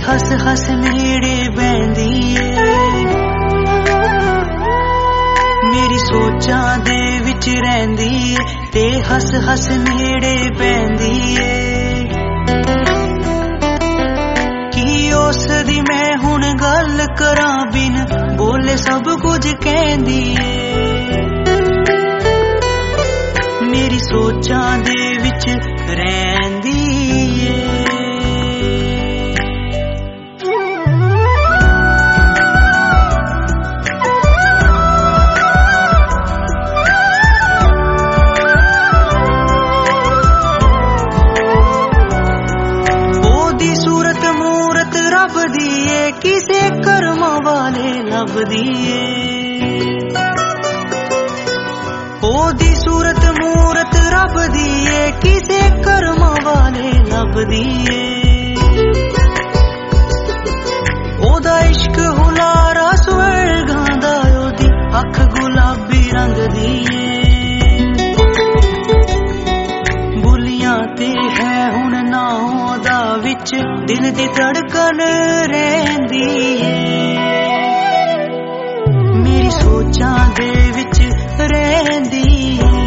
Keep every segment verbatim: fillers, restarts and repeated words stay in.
हस हस नेड़े बैंदी ए। मेरी सोचां दे विच रहिंदी ए ते हस हस नेड़े बैंदी ए। की उस दी मैं हुण गल करां बिन बोले सब कुछ कहंदी ए। मेरी सोचां दे विच रहिंदी ए। किसे कर्म वाले लभदी ए। ओदी सूरत मूरत रब दी ए किसे कर्म वाले लभदी ए। ओदा इश्क हुलारा स्वर्गां दा ओदी अख गुलाबी रंग दी ए। बुलियां ते है हुण ना ओदा विच दिल दी धड़कन रहिंदी ए। मेरी सोचां दे विच रहिंदी ए।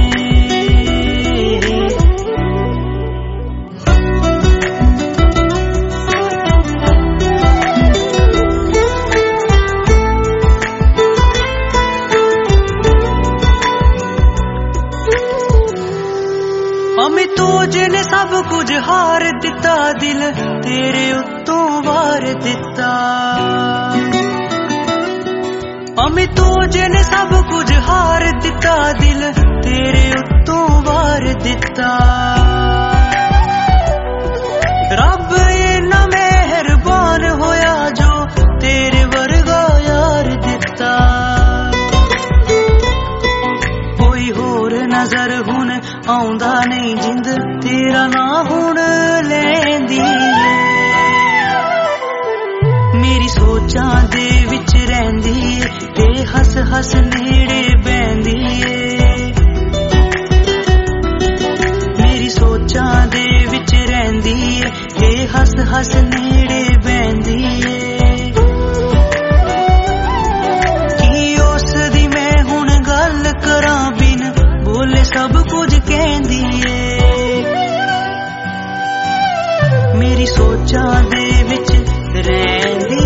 अमितोज ने सब कुछ हार दिता दिल तेरे उत्तों वार दिता। अमितोज ने सब कुछ हार दिता दिल तेरे उत्तों वार दिता। रब इन्ना मेहरबान होया जो तेरे वर्गा यार दिता। कोई होर नजर हुण आउंदा नहीं जिंद तेरा ना हुण लैंदी ए। मेरी सोचां दे विच रहिंदी ए ते हस हस नेड़े बैंदी ए। मेरी सोचां दे विच रहिंदी ए ते हस हस नेड़े बैंदी ए। की उस दी मैं हुण गल करां बिन बोले सब कुछ कहंदी ए। मेरी सोचां दे विच रहिंदी